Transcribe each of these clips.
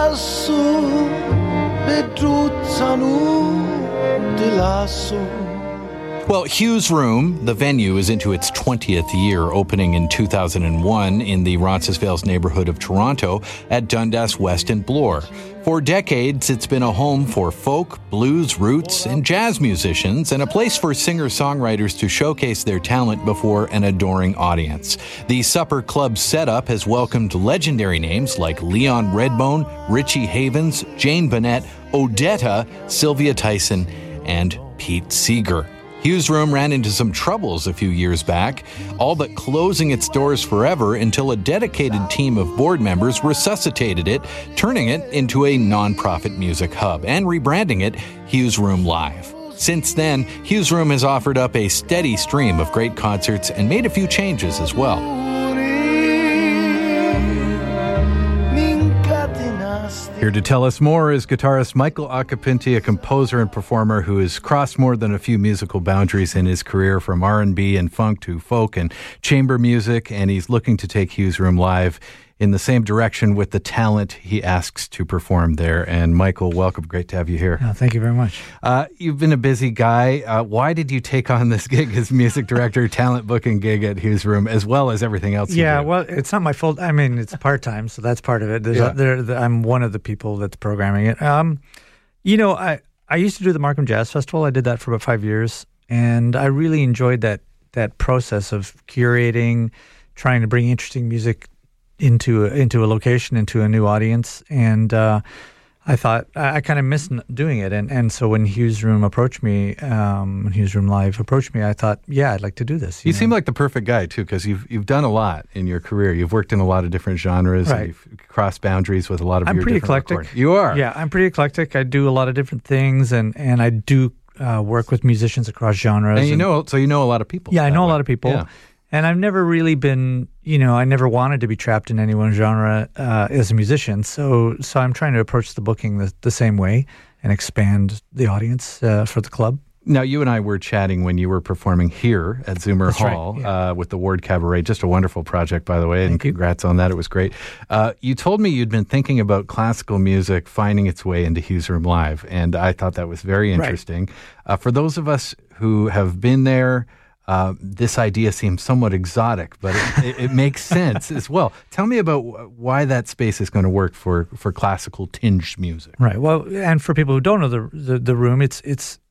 lassù vedruzzano di lassù. Well, Hugh's Room, the venue, is into its 20th year, opening in 2001 in the Roncesvalles neighborhood of Toronto at Dundas West and Bloor. For decades, it's been a home for folk, blues, roots, and jazz musicians, and a place for singer-songwriters to showcase their talent before an adoring audience. The Supper Club setup has welcomed legendary names like Leon Redbone, Richie Havens, Jane Bennett, Odetta, Sylvia Tyson, and Pete Seeger. Hugh's Room ran into some troubles a few years back, all but closing its doors forever until a dedicated team of board members resuscitated it, turning it into a non-profit music hub and rebranding it Hugh's Room Live. Since then, Hugh's Room has offered up a steady stream of great concerts and made a few changes as well. Here to tell us more is guitarist Michael Occhipinti, a composer and performer who has crossed more than a few musical boundaries in his career, from R&B and funk to folk and chamber music, and he's looking to take Hugh's Room Live in the same direction with the talent he asks to perform there. And Michael, welcome. Great to have you here. Oh, thank you very much. You've been a busy guy. Why did you take on this gig as music director, talent booking gig at Hugh's Room, as well as everything else you do? Well, it's not my fault. I mean, it's part-time, so that's part of it. I'm one of the people that's programming it. I used to do the Markham Jazz Festival. I did that for about 5 years, and I really enjoyed that process of curating, trying to bring interesting music into a location, into a new audience, and I thought I kind of missed doing it, and so when Hugh's Room approached me, Hugh's Room Live approached me, I thought, yeah, I'd like to do this. You seem like the perfect guy too, because you've done a lot in your career. You've worked in a lot of different genres, right. And you've crossed boundaries with a lot of. I'm pretty eclectic. Recordings. You are, yeah. I'm pretty eclectic. I do a lot of different things, and I do work with musicians across genres. And you know a lot of people. Yeah, I know a lot of people. Yeah. And I've never really been, I never wanted to be trapped in any one genre as a musician. So I'm trying to approach the booking the same way and expand the audience for the club. Now, you and I were chatting when you were performing here at Zoomer Hall, right, yeah. With the Ward Cabaret. Just a wonderful project, by the way, and congrats on that. It was great. You told me you'd been thinking about classical music finding its way into Hugh's Room Live, and I thought that was very interesting. Right. For those of us who have been there, this idea seems somewhat exotic, but it makes sense as well. Tell me about why that space is going to work for classical tinged music. Right. Well, and for people who don't know the room, it's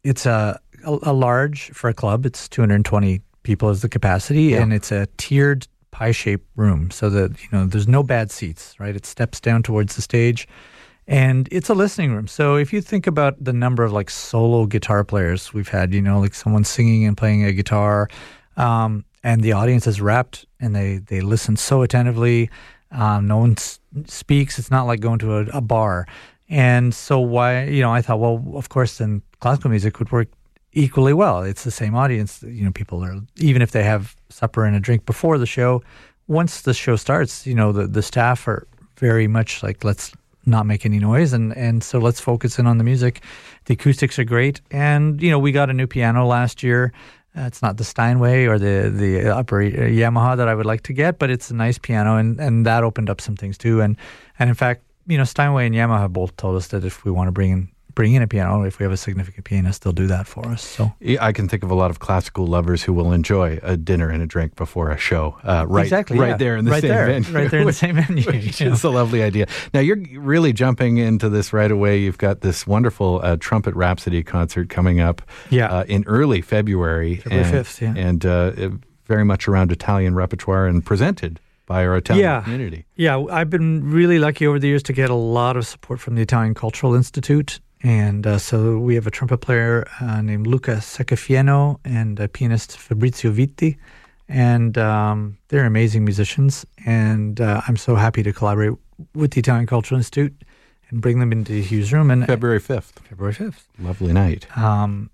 a large, for a club, it's 220 people is the capacity, and it's a tiered pie-shaped room, so that there's no bad seats. Right. It steps down towards the stage. And it's a listening room. So if you think about the number of solo guitar players we've had, someone singing and playing a guitar, and the audience is rapt and they listen so attentively. No one speaks. It's not like going to a bar. And so I thought, well, of course, then classical music would work equally well. It's the same audience. People are, even if they have supper and a drink before the show, once the show starts, the staff are very much like, let's not make any noise, and so let's focus in on the music. The acoustics are great, and we got a new piano last year. It's not the Steinway or the upper Yamaha that I would like to get, but it's a nice piano, and that opened up some things too. And in fact, Steinway and Yamaha both told us that if we want to bring in a piano, if we have a significant pianist, they'll do that for us. So I can think of a lot of classical lovers who will enjoy a dinner and a drink before a show. Right there in the same venue. Right there in the same venue. Which is a lovely idea. Now, you're really jumping into this right away. You've got this wonderful Trumpet Rhapsody concert coming up in early February. February 5th, And very much around Italian repertoire and presented by our Italian community. Yeah, I've been really lucky over the years to get a lot of support from the Italian Cultural Institute. And so we have a trumpet player named Luca Seccafieno and a pianist Fabrizio Vitti, and they're amazing musicians. And I'm so happy to collaborate with the Italian Cultural Institute and bring them into Hugh's Room. And February 5th. February 5th. Lovely night. And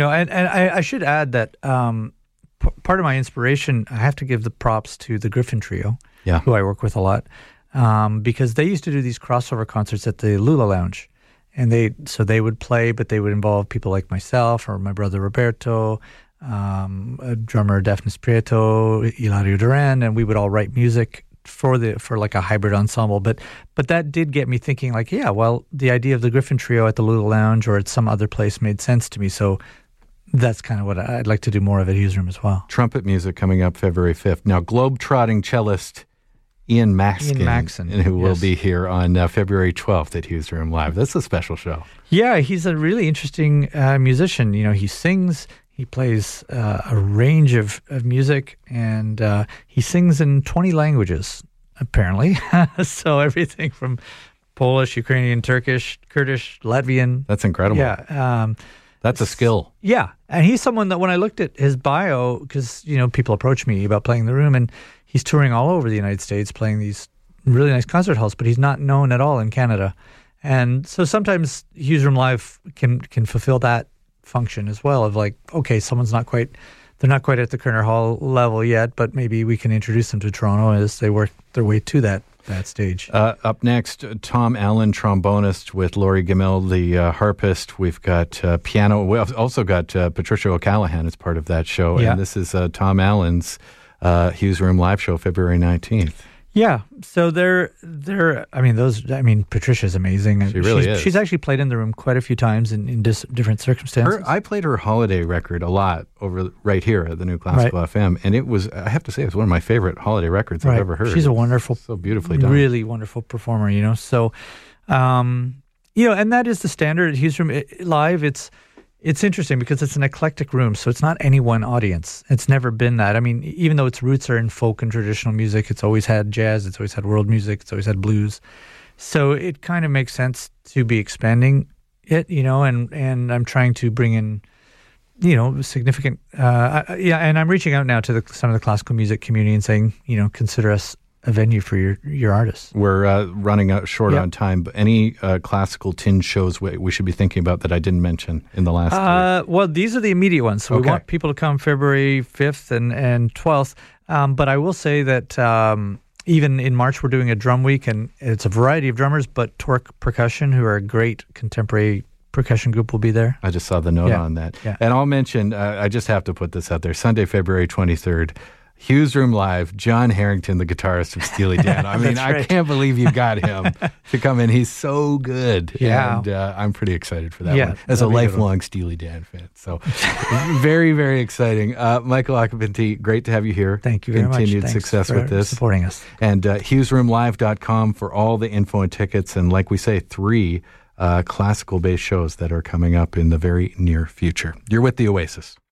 I should add that part of my inspiration, I have to give the props to the Griffin Trio, who I work with a lot, because they used to do these crossover concerts at the Lula Lounge. And they would play, but they would involve people like myself or my brother Roberto, a drummer Daphnis Prieto, Ilario Duran, and we would all write music for like a hybrid ensemble. But that did get me thinking, like, yeah, well, the idea of the Griffin Trio at the Lula Lounge or at some other place made sense to me. So that's kind of what I'd like to do more of at Hughes Room as well. Trumpet music coming up February 5th. Now, globe-trotting cellist Ian Maxon, who will be here on February 12th at Hughes Room Live. That's a special show. Yeah, he's a really interesting musician. You know, he sings, he plays a range of music, and he sings in 20 languages, apparently. So everything from Polish, Ukrainian, Turkish, Kurdish, Latvian. That's incredible. Yeah. That's a skill. Yeah. And he's someone that when I looked at his bio, because, you know, people approach me about playing the room, and he's touring all over the United States playing these really nice concert halls, but he's not known at all in Canada. And so sometimes Hughes Room Live can fulfill that function as well of like, okay, they're not quite at the Kerner Hall level yet, but maybe we can introduce them to Toronto as they work their way to that stage. Up next, Tom Allen, trombonist, with Laurie Gamel, the harpist. We've got piano. We've also got Patricia O'Callaghan as part of that show. Yeah. And this is Tom Allen's Hughes Room Live show, February 19th. Yeah, so Patricia's amazing. She really is. She's actually played in the room quite a few times in different circumstances. I played her holiday record a lot right here at the New Classical FM, and it was, I have to say, it's one of my favorite holiday records I've ever heard. She's a wonderful, so beautifully done, really wonderful performer. You know, so and that is the standard at Hughes Room Live. It's interesting because it's an eclectic room, so it's not any one audience. It's never been that. I mean, even though its roots are in folk and traditional music, it's always had jazz, it's always had world music, it's always had blues. So it kind of makes sense to be expanding it, you know, and I'm trying to bring in, you know, significant, and I'm reaching out now to some of the classical music community and saying, you know, consider us a venue for your artists. We're running out short on time, but any classical tinge shows we should be thinking about that I didn't mention in the last three? Well, these are the immediate ones. So we want people to come February 5th and 12th. But I will say that even in March, we're doing a drum week, and it's a variety of drummers, but Torque Percussion, who are a great contemporary percussion group, will be there. I just saw the note on that. Yeah. And I'll mention, I just have to put this out there, Sunday, February 23rd, Hughes Room Live, John Harrington, the guitarist of Steely Dan. I mean, I can't believe you got him to come in. He's so good. Yeah. And I'm pretty excited for that one as a lifelong Steely Dan fan. So very, very exciting. Michael Occhipinti, great to have you here. Thank you very much. Continued success with this. Supporting us. And HughesRoomLive.com for all the info and tickets. And like we say, 3 classical-based shows that are coming up in the very near future. You're with the Oasis.